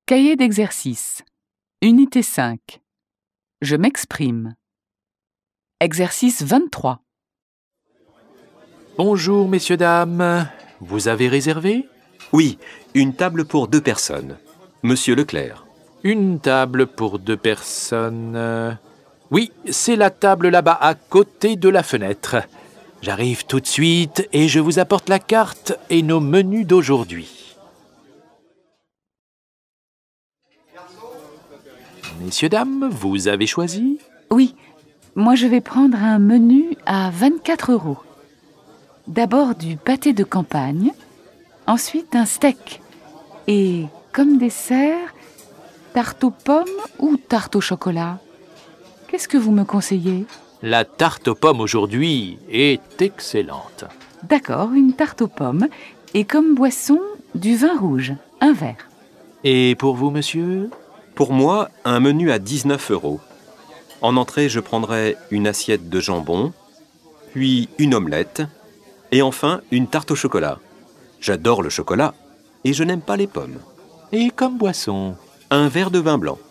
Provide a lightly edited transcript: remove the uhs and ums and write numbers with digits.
Cahier d'exercice. Unité 5. Je m'exprime. Exercice 23. Bonjour, messieurs, dames. Vous avez réservé? Oui, une table pour 2 personnes. Monsieur Leclerc. Une table pour 2 personnes. Oui, c'est la table là-bas, à côté de la fenêtre. J'arrive tout de suite et je vous apporte la carte et nos menus d'aujourd'hui. Messieurs, dames, vous avez choisi? Oui, moi je vais prendre un menu à 24 €. D'abord du pâté de campagne, ensuite un steak. Et comme dessert, tarte aux pommes ou tarte au chocolat? Qu'est-ce que vous me conseillez? La tarte aux pommes aujourd'hui est excellente. D'accord, une tarte aux pommes. Et comme boisson, du vin rouge, un verre. Et pour vous, monsieur? Pour moi, un menu à 19 €. En entrée, je prendrai une assiette de jambon, puis une omelette, et enfin une tarte au chocolat. J'adore le chocolat et je n'aime pas les pommes. Et comme boisson? Un verre de vin blanc.